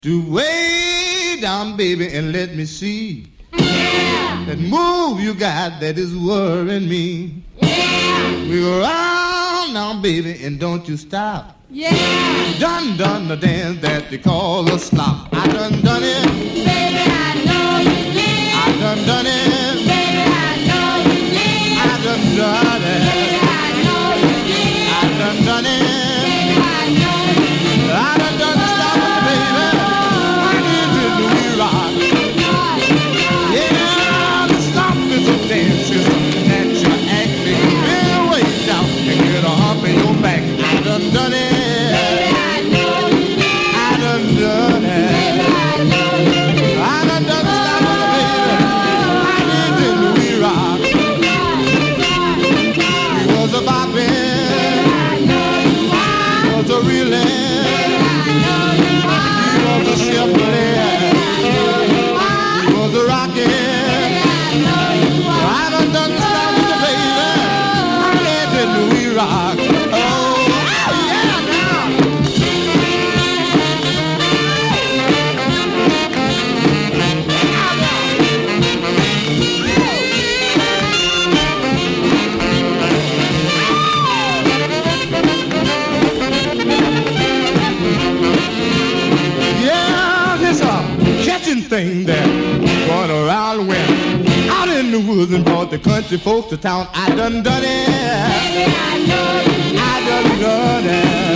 Do way down, baby, and let me see. Yeah. That move you got that is worrying me. Yeah. We go round now, baby, and don't you stop. Yeah. Done the dance that they call a slop. I done it. Baby, I know you did. I done it. Baby, I know you did. I done it. Baby, I know you did. I done it. Baby, I know you did. I done the stop with the baby. I did the we rock. Yeah, the stop is a dance system that you act me. Get way down and get a hump in your back. I done it. Thing that going around when out in the woods and brought the country folks to town. I done it. Baby, I know you did. I done it.